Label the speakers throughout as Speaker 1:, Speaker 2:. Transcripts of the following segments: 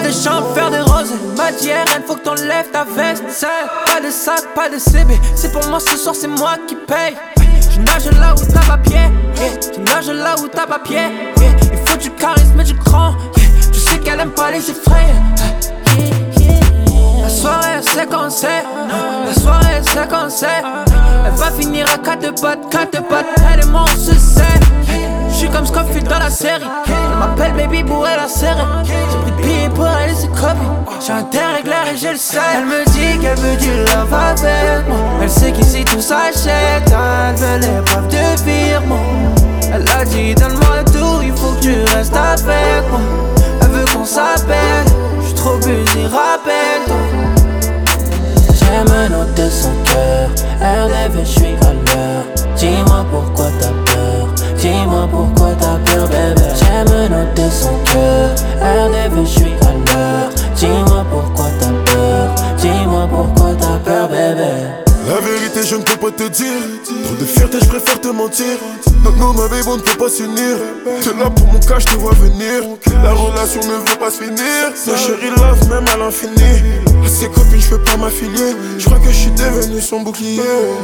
Speaker 1: des champs, faire des roses. M'a dit RN, faut que t'enlèves ta veste. C'est pas de sac, pas de CB. C'est pour moi ce soir, c'est moi qui paye. Je nage là où t'as pas pied, je nage là où t'as pas pied. Il faut du charisme et du cran. Je sais qu'elle aime pas les effraits. La soirée elle sait quand c'est. La soirée elle sait quand c'est. Elle va finir à 4 potes. Elle et moi on se sait. J'suis comme Scofield dans la série. Elle m'appelle baby pour elle la serrer. J'ai pris de billets pour elle et ses copines. J'ai un terre éclair et j'ai le sel. Elle me dit qu'elle veut du love avec moi. Elle sait qu'ici tout s'achète. Elle veut les preuves de virement. Elle a dit donne-moi le tour, il faut que tu restes avec moi. Elle veut qu'on s'appelle. J'suis trop busy, rappelle-toi. J'aime noter son cœur. Elle rêve et j'suis à l'heure. Dis-moi pourquoi t'as peur. Dis-moi pourquoi t'as peur, bébé. J'aime noter son cœur. Elle rêve et j'suis à l'heure. Dis-moi pourquoi t'as peur. Dis-moi pourquoi t'as peur, bébé.
Speaker 2: La vérité je ne peux pas te dire. Trop de fierté je préfère te mentir. Non ma babe on ne peut pas s'unir. T'es là pour mon cas je te vois venir. La relation ne veut pas se finir. Ma chérie love même à l'infini. À ses copines je peux pas m'affilier. Je crois que je suis devenu son bouclier.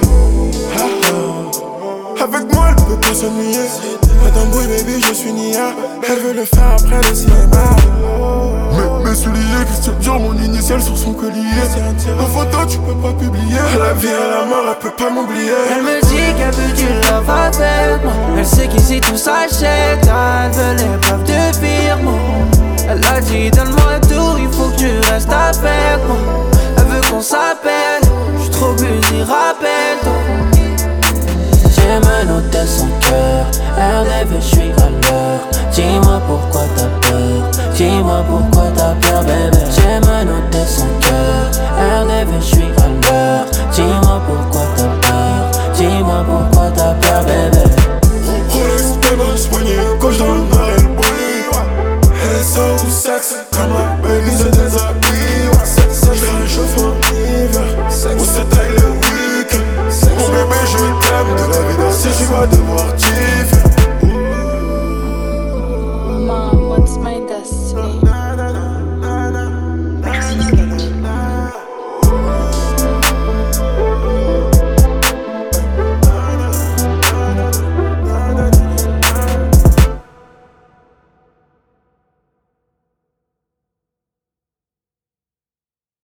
Speaker 2: Avec moi elle peut pas s'ennuyer. Madame Boy baby je suis Nia. Elle veut le faire après le cinéma. Mes souliers, Christian Dior, mon initial sur son collier. En photo tu peux pas publier. À la vie à la mort elle peut pas m'oublier.
Speaker 1: Elle me dit qu'elle veut du love avec moi. Elle sait qu'ici tout s'achète. Elle veut les preuves de virement. Elle a dit donne-moi le tour, il faut que tu restes avec moi. Elle veut qu'on s'appelle. J'suis trop busy, rappelle-toi. J'aime noter son cœur. Elle rêve et j'suis à l'heure. Dis-moi pourquoi t'as peur. Dis-moi pourquoi t'as peur, bébé.